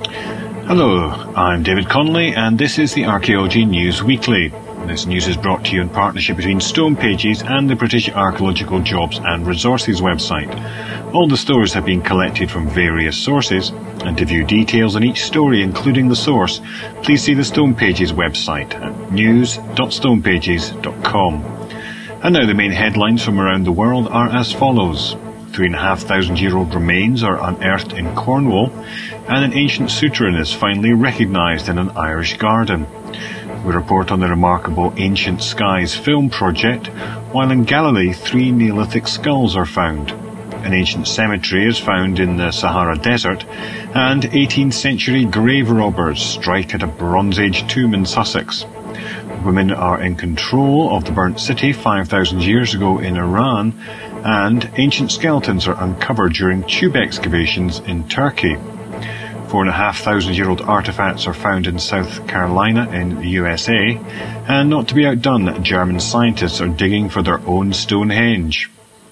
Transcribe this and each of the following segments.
Hello, I'm David Connolly and this is the Archaeology News Weekly. This news is brought to you in partnership between Stone Pages and the British Archaeological Jobs and Resources website. All the stories have been collected from various sources, and to view details on each story including the source, please see the Stone Pages website at news.stonepages.com. And now the main headlines from around the world are as follows. 3,500-year-old remains are unearthed in Cornwall, and an ancient souterrain is finally recognised in an Irish garden. We report on the remarkable Ancient Skies film project, while in Galilee 3 Neolithic skulls are found. An ancient cemetery is found in the Sahara Desert, and 18th century grave robbers strike at a Bronze Age tomb in Sussex. Women are in control of the burnt city 5,000 years ago in Iran, and ancient skeletons are uncovered during tube excavations in Turkey. 4,500-year-old artefacts are found in South Carolina in the USA, and not to be outdone, German scientists are digging for their own Stonehenge.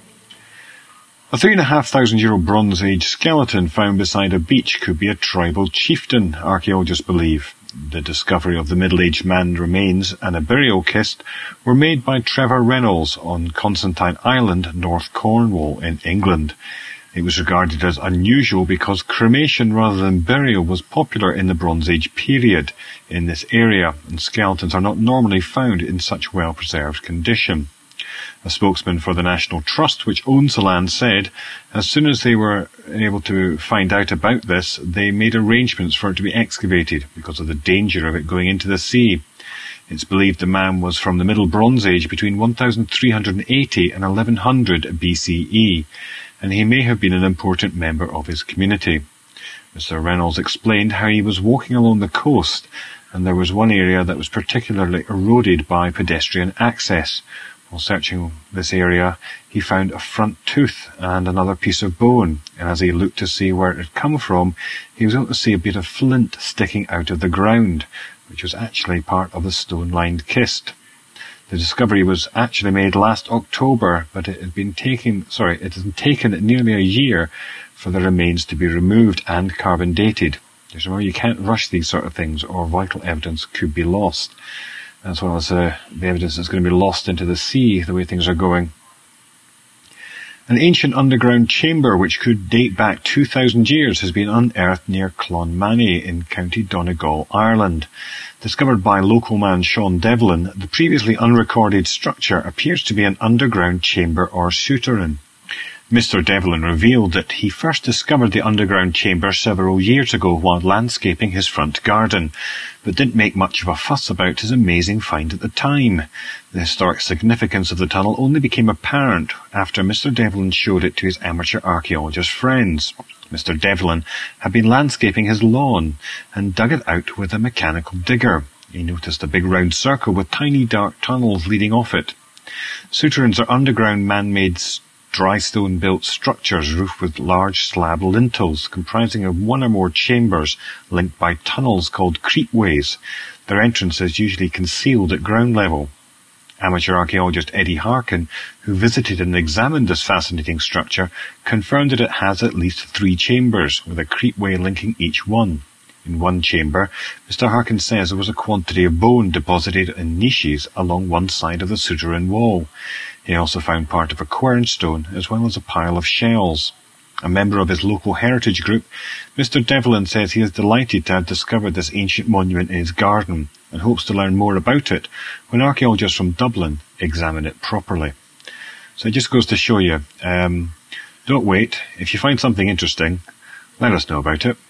A 3,500-year-old Bronze Age skeleton found beside a beach could be a tribal chieftain, archaeologists believe. The discovery of the middle-aged man remains and a burial kist were made by Trevor Reynolds on Constantine Island, North Cornwall in England. It was regarded as unusual because cremation rather than burial was popular in the Bronze Age period in this area, and skeletons are not normally found in such well-preserved condition. A spokesman for the National Trust, which owns the land, said, as soon as they were able to find out about this, they made arrangements for it to be excavated because of the danger of it going into the sea. It's believed the man was from the Middle Bronze Age between 1380 and 1100 BCE, and he may have been an important member of his community. Mr. Reynolds explained how he was walking along the coast, and there was one area that was particularly eroded by pedestrian access. While searching this area, he found a front tooth and another piece of bone, and as he looked to see where it had come from, he was able to see a bit of flint sticking out of the ground, which was actually part of the stone-lined kist. The discovery was actually made last October, but it has taken nearly a year for the remains to be removed and carbon dated. Just remember, you can't rush these sort of things, or vital evidence could be lost. As well as the evidence that's going to be lost into the sea, the way things are going. An ancient underground chamber which could date back 2,000 years has been unearthed near Clonmany in County Donegal, Ireland. Discovered by local man Sean Devlin, the previously unrecorded structure appears to be an underground chamber or souterrain. Mr. Devlin revealed that he first discovered the underground chamber several years ago while landscaping his front garden, but didn't make much of a fuss about his amazing find at the time. The historic significance of the tunnel only became apparent after Mr. Devlin showed it to his amateur archaeologist friends. Mr. Devlin had been landscaping his lawn and dug it out with a mechanical digger. He noticed a big round circle with tiny dark tunnels leading off it. Souterrains are underground man-made dry stone-built structures roofed with large slab lintels comprising of one or more chambers linked by tunnels called creepways. Their entrance is usually concealed at ground level. Amateur archaeologist Eddie Harkin, who visited and examined this fascinating structure, confirmed that it has at least 3 chambers, with a creepway linking each one. In one chamber, Mr. Harkin says there was a quantity of bone deposited in niches along one side of the souterrain wall. He also found part of a quernstone as well as a pile of shells. A member of his local heritage group, Mr. Devlin says he is delighted to have discovered this ancient monument in his garden and hopes to learn more about it when archaeologists from Dublin examine it properly. So it just goes to show you, don't wait. If you find something interesting, let us know about it.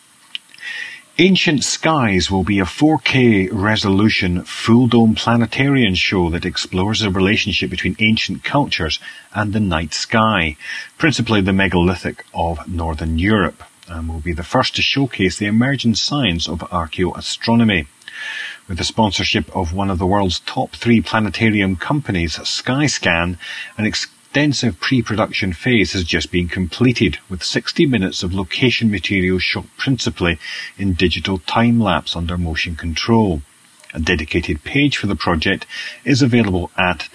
Ancient Skies will be a 4K resolution full-dome planetarium show that explores the relationship between ancient cultures and the night sky, principally the megalithic of Northern Europe, and will be the first to showcase the emerging science of archaeoastronomy. With the sponsorship of one of the world's top 3 planetarium companies, Skyscan, an extensive pre-production phase has just been completed, with 60 minutes of location material shot principally in digital time-lapse under motion control. A dedicated page for the project is available at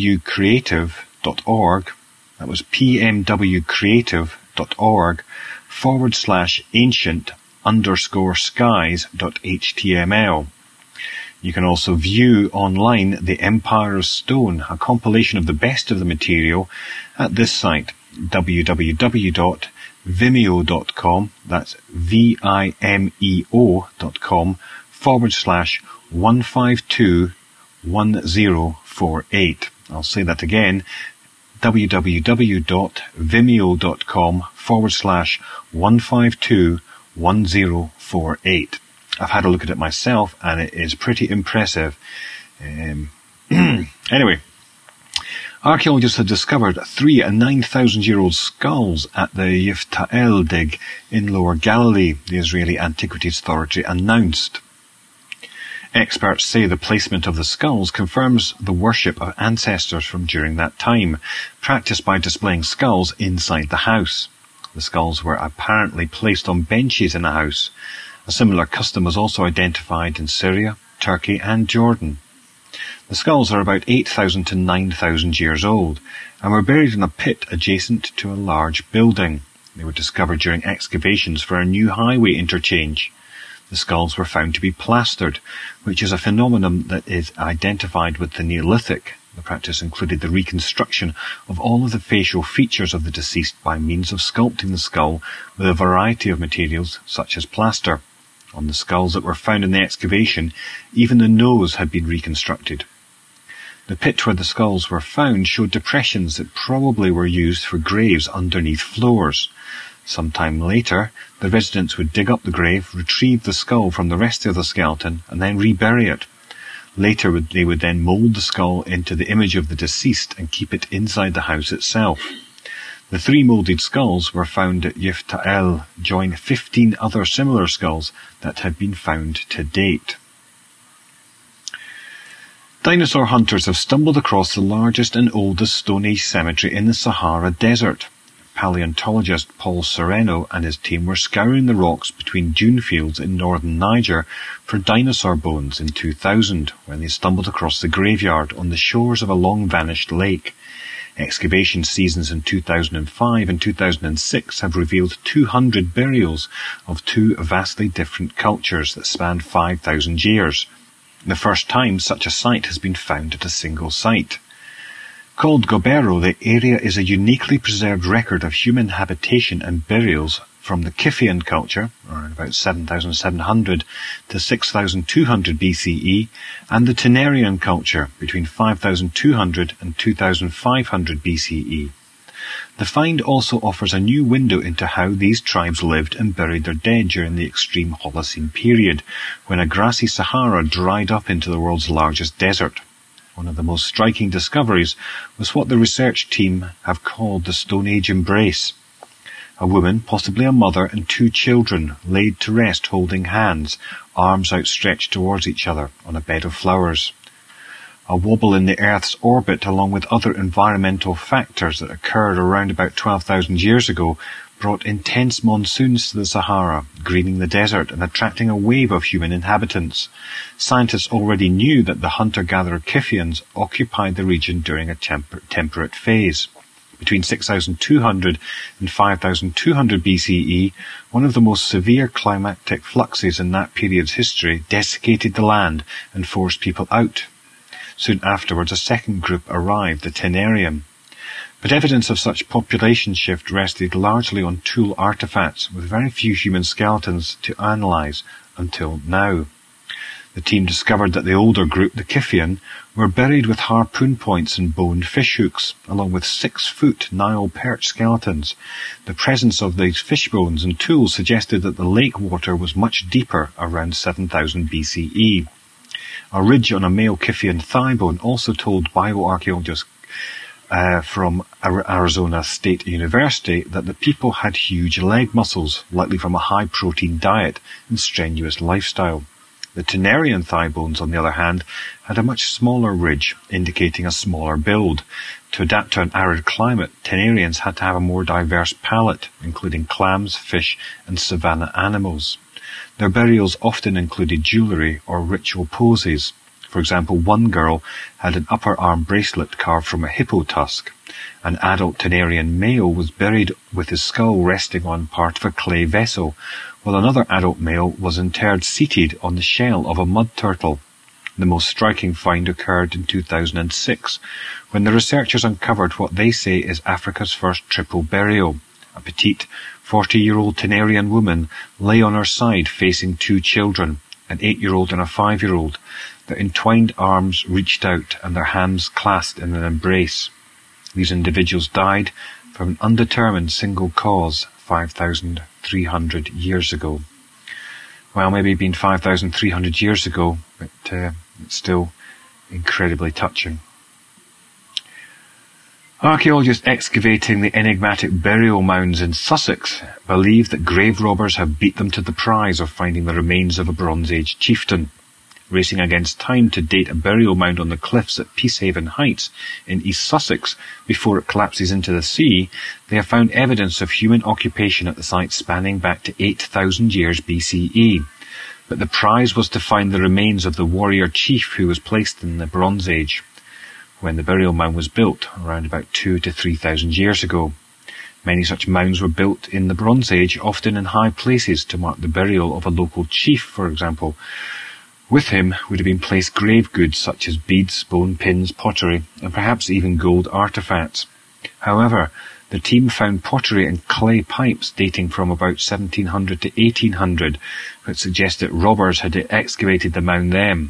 www.pmwcreative.org. That was pmwcreative.org www.vimeo.com/ancient_skies.html. You can also view online The Empire of Stone, a compilation of the best of the material, at this site, www.vimeo.com, that's vimeo.com/1521048. I'll say that again, www.vimeo.com/1521048. I've had a look at it myself, and it is pretty impressive. Anyway, archaeologists have discovered 3 9,000-year-old skulls at the Yifta'el dig in Lower Galilee, the Israeli Antiquities Authority announced. Experts say the placement of the skulls confirms the worship of ancestors from during that time, practiced by displaying skulls inside the house. The skulls were apparently placed on benches in the house. A similar custom was also identified in Syria, Turkey and Jordan. The skulls are about 8,000 to 9,000 years old and were buried in a pit adjacent to a large building. They were discovered during excavations for a new highway interchange. The skulls were found to be plastered, which is a phenomenon that is identified with the Neolithic. The practice included the reconstruction of all of the facial features of the deceased by means of sculpting the skull with a variety of materials such as plaster. On the skulls that were found in the excavation, even the nose had been reconstructed. The pit where the skulls were found showed depressions that probably were used for graves underneath floors. Sometime later, the residents would dig up the grave, retrieve the skull from the rest of the skeleton, and then rebury it. Later, they would then mould the skull into the image of the deceased and keep it inside the house itself. The 3 moulded skulls were found at Yifta'el, join 15 other similar skulls that had been found to date. Dinosaur hunters have stumbled across the largest and oldest Stone Age cemetery in the Sahara Desert. Paleontologist Paul Sereno and his team were scouring the rocks between dune fields in northern Niger for dinosaur bones in 2000, when they stumbled across the graveyard on the shores of a long-vanished lake. Excavation seasons in 2005 and 2006 have revealed 200 burials of 2 vastly different cultures that span 5,000 years. The first time such a site has been found at a single site. Called Gobero, the area is a uniquely preserved record of human habitation and burials from the Kiphian culture, around about 7,700 to 6,200 BCE, and the Tenarian culture, between 5,200 and 2,500 BCE. The find also offers a new window into how these tribes lived and buried their dead during the extreme Holocene period, when a grassy Sahara dried up into the world's largest desert. One of the most striking discoveries was what the research team have called the Stone Age embrace. A woman, possibly a mother, and 2 children laid to rest holding hands, arms outstretched towards each other on a bed of flowers. A wobble in the Earth's orbit, along with other environmental factors that occurred around about 12,000 years ago, brought intense monsoons to the Sahara, greening the desert and attracting a wave of human inhabitants. Scientists already knew that the hunter-gatherer Kiphians occupied the region during a temperate phase. Between 6,200 and 5,200 BCE, one of the most severe climatic fluxes in that period's history desiccated the land and forced people out. Soon afterwards, a second group arrived, the Tenarian. But evidence of such population shift rested largely on tool artifacts, with very few human skeletons to analyse until now. The team discovered that the older group, the Kiphian, were buried with harpoon points and boned fish hooks, along with 6-foot Nile perch skeletons. The presence of these fish bones and tools suggested that the lake water was much deeper, around 7,000 BCE. A ridge on a male Kiphian thigh bone also told bioarchaeologists from Arizona State University that the people had huge leg muscles, likely from a high-protein diet and strenuous lifestyle. The Tenarian thigh bones, on the other hand, had a much smaller ridge, indicating a smaller build. To adapt to an arid climate, Tenarians had to have a more diverse palate, including clams, fish, and savanna animals. Their burials often included jewellery or ritual poses. For example, one girl had an upper arm bracelet carved from a hippo tusk. An adult Tenarian male was buried with his skull resting on part of a clay vessel, while another adult male was interred seated on the shell of a mud turtle. The most striking find occurred in 2006, when the researchers uncovered what they say is Africa's first triple burial. A petite, 40-year-old Tenarian woman lay on her side facing two children, an 8-year-old and a 5-year-old. Their entwined arms reached out and their hands clasped in an embrace. These individuals died from an undetermined single cause 5,300 years ago. Well, maybe been 5,300 years ago, but it's still incredibly touching. Archaeologists excavating the enigmatic burial mounds in Sussex believe that grave robbers have beat them to the prize of finding the remains of a Bronze Age chieftain. Racing against time to date a burial mound on the cliffs at Peacehaven Heights in East Sussex before it collapses into the sea, they have found evidence of human occupation at the site spanning back to 8,000 years BCE. But the prize was to find the remains of the warrior chief who was placed in the Bronze Age, when the burial mound was built, around about 2,000 to 3,000 years ago. Many such mounds were built in the Bronze Age, often in high places to mark the burial of a local chief, for example. With him would have been placed grave goods such as beads, bone pins, pottery, and perhaps even gold artifacts. However, the team found pottery and clay pipes dating from about 1700 to 1800, which suggests that robbers had excavated the mound then.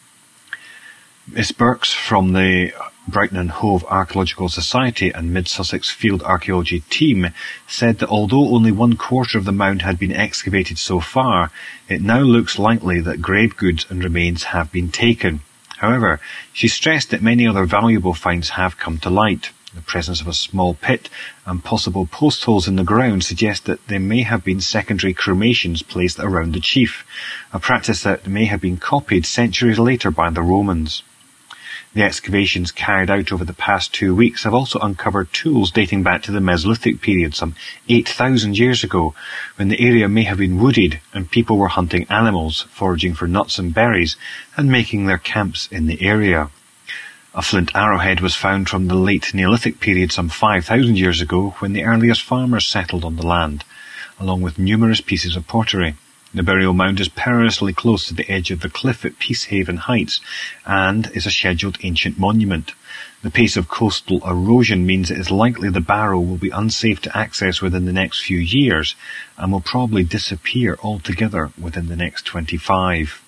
Miss Burks from the Brighton and Hove Archaeological Society and Mid-Sussex Field Archaeology team said that although only 1/4 of the mound had been excavated so far, it now looks likely that grave goods and remains have been taken. However, she stressed that many other valuable finds have come to light. The presence of a small pit and possible post holes in the ground suggest that there may have been secondary cremations placed around the chief, a practice that may have been copied centuries later by the Romans. The excavations carried out over the past 2 weeks have also uncovered tools dating back to the Mesolithic period, some 8,000 years ago, when the area may have been wooded and people were hunting animals, foraging for nuts and berries, and making their camps in the area. A flint arrowhead was found from the late Neolithic period some 5,000 years ago, when the earliest farmers settled on the land, along with numerous pieces of pottery. The burial mound is perilously close to the edge of the cliff at Peacehaven Heights and is a scheduled ancient monument. The pace of coastal erosion means it is likely the barrow will be unsafe to access within the next few years and will probably disappear altogether within the next 25.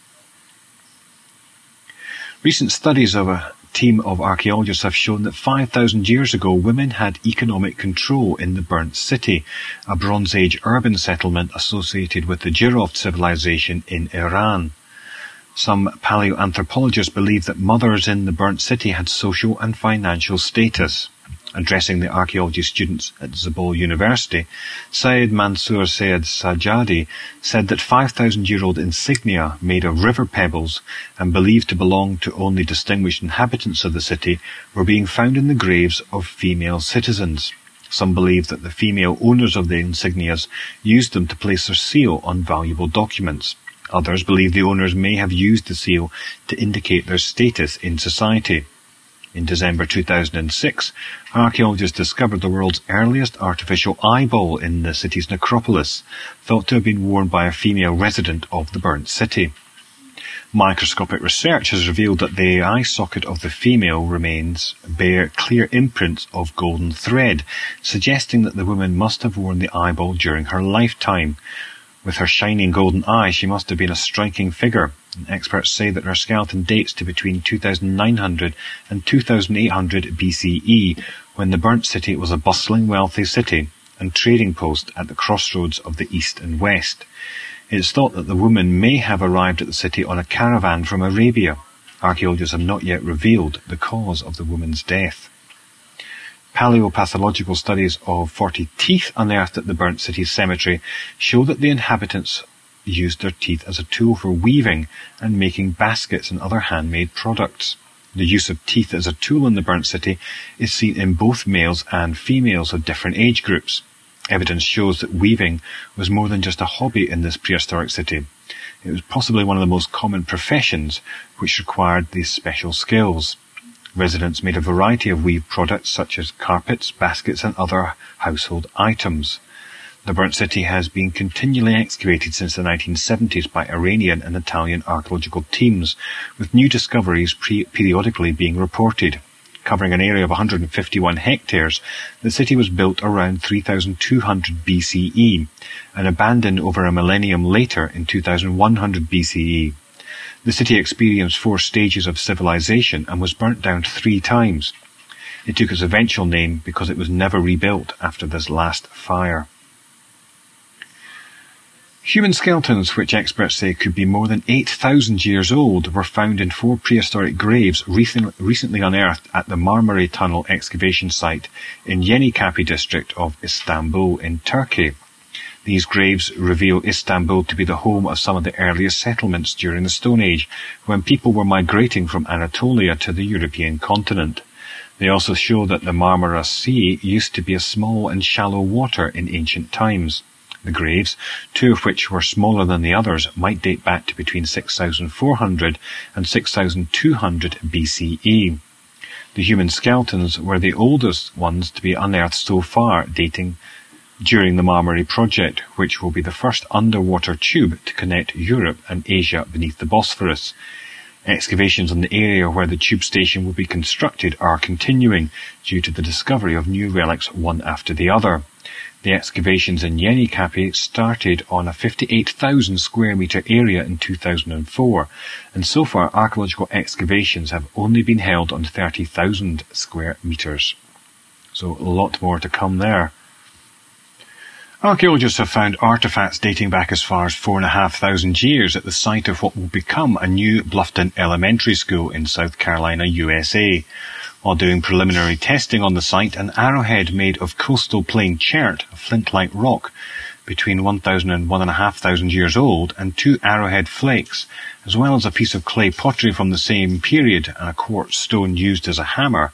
Recent studies of a team of archaeologists have shown that 5,000 years ago women had economic control in the Burnt City, a Bronze Age urban settlement associated with the Jiroft civilization in Iran. Some paleoanthropologists believe that mothers in the Burnt City had social and financial status. Addressing the archaeology students at Zabul University, Syed Mansour Syed Sajadi said that 5,000-year-old insignia made of river pebbles and believed to belong to only distinguished inhabitants of the city were being found in the graves of female citizens. Some believe that the female owners of the insignias used them to place their seal on valuable documents. Others believe the owners may have used the seal to indicate their status in society. In December 2006, archaeologists discovered the world's earliest artificial eyeball in the city's necropolis, thought to have been worn by a female resident of the burnt city. Microscopic research has revealed that the eye socket of the female remains bear clear imprints of golden thread, suggesting that the woman must have worn the eyeball during her lifetime. With her shining golden eye, she must have been a striking figure. Experts say that her skeleton dates to between 2,900 and 2,800 BCE, when the burnt city was a bustling, wealthy city and trading post at the crossroads of the east and west. It is thought that the woman may have arrived at the city on a caravan from Arabia. Archaeologists have not yet revealed the cause of the woman's death. Paleopathological studies of 40 teeth unearthed at the burnt city cemetery show that the inhabitants used their teeth as a tool for weaving and making baskets and other handmade products. The use of teeth as a tool in the burnt city is seen in both males and females of different age groups. Evidence shows that weaving was more than just a hobby in this prehistoric city. It was possibly one of the most common professions which required these special skills. Residents made a variety of weave products such as carpets, baskets and other household items. The burnt city has been continually excavated since the 1970s by Iranian and Italian archaeological teams, with new discoveries periodically being reported. Covering an area of 151 hectares, the city was built around 3200 BCE and abandoned over a millennium later in 2100 BCE. The city experienced 4 stages of civilization and was burnt down 3 times. It took its eventual name because it was never rebuilt after this last fire. Human skeletons, which experts say could be more than 8,000 years old, were found in 4 prehistoric graves recently unearthed at the Marmara Tunnel excavation site in Yenikapi district of Istanbul in Turkey. These graves reveal Istanbul to be the home of some of the earliest settlements during the Stone Age, when people were migrating from Anatolia to the European continent. They also show that the Marmara Sea used to be a small and shallow water in ancient times. The graves, 2 of which were smaller than the others, might date back to between 6,400 and 6,200 BCE. The human skeletons were the oldest ones to be unearthed so far, dating during the Marmara project, which will be the first underwater tube to connect Europe and Asia beneath the Bosphorus. Excavations on the area where the tube station will be constructed are continuing due to the discovery of new relics one after the other. The excavations in Yenikapi started on a 58,000 square metre area in 2004, and so far archaeological excavations have only been held on 30,000 square metres. So a lot more to come there. Archaeologists have found artefacts dating back as far as 4,500 years at the site of what will become a new Bluffton Elementary School in South Carolina, USA. While doing preliminary testing on the site, an arrowhead made of coastal plain chert, a flint-like rock, between 1,000 and 1,500 years old, and 2 arrowhead flakes, as well as a piece of clay pottery from the same period and a quartz stone used as a hammer,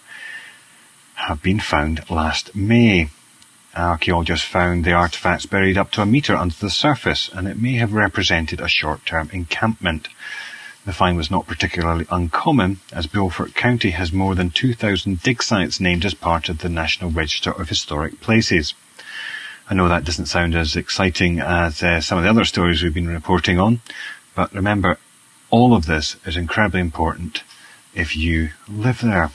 have been found last May. Archaeologists found the artefacts buried up to a metre under the surface, and it may have represented a short-term encampment. The find was not particularly uncommon, as Beaufort County has more than 2,000 dig sites named as part of the National Register of Historic Places. I know that doesn't sound as exciting as some of the other stories we've been reporting on, but remember, all of this is incredibly important if you live there.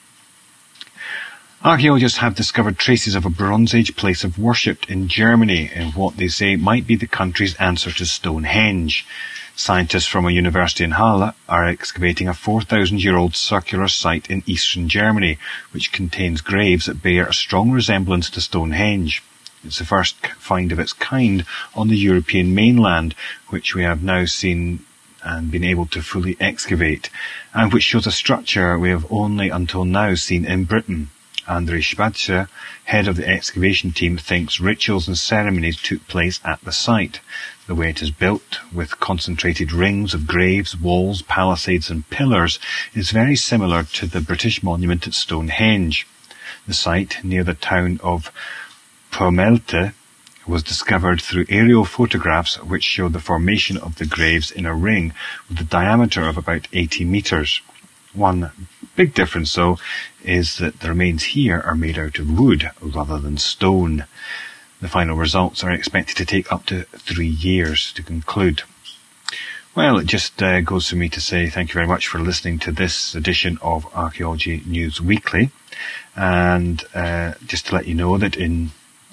Archaeologists have discovered traces of a Bronze Age place of worship in Germany in what they say might be the country's answer to Stonehenge. Scientists from a university in Halle are excavating a 4,000-year-old circular site in eastern Germany, which contains graves that bear a strong resemblance to Stonehenge. It's the first find of its kind on the European mainland, which we have now seen and been able to fully excavate, and which shows a structure we have only until now seen in Britain. André Spatzer, head of the excavation team, thinks rituals and ceremonies took place at the site. The way it is built, with concentrated rings of graves, walls, palisades and pillars, is very similar to the British monument at Stonehenge. The site, near the town of Pomelte, was discovered through aerial photographs which show the formation of the graves in a ring with a diameter of about 80 metres. One big difference, though, is that the remains here are made out of wood rather than stone. The final results are expected to take up to 3 years to conclude. Well, it just goes for me to say thank you very much for listening to this edition of Archaeology News Weekly. And just to let you know that in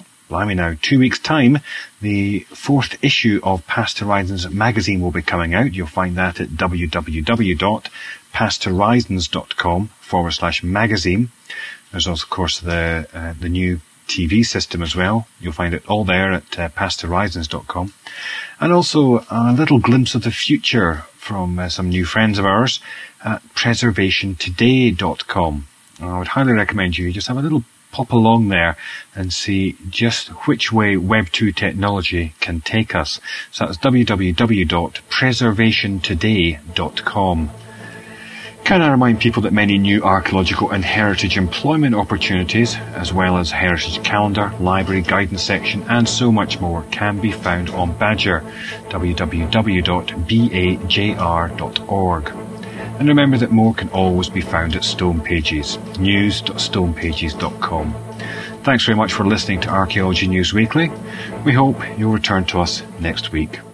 2 weeks' time, the 4th issue of Past Horizons magazine will be coming out. You'll find that at www.pasthorizons.com/magazine. There's also, of course, the new TV system as well. You'll find it all there at pasthorizons.com. And also a little glimpse of the future from some new friends of ours at preservationtoday.com. I would highly recommend you just have a little pop along there and see just which way Web 2 technology can take us. So that's www.preservationtoday.com. Can I remind people that many new archaeological and heritage employment opportunities, as well as heritage calendar, library guidance section and so much more, can be found on Badger, www.bajr.org. And remember that more can always be found at Stone Pages, news.stonepages.com. Thanks very much for listening to Archaeology News Weekly. We hope you'll return to us next week.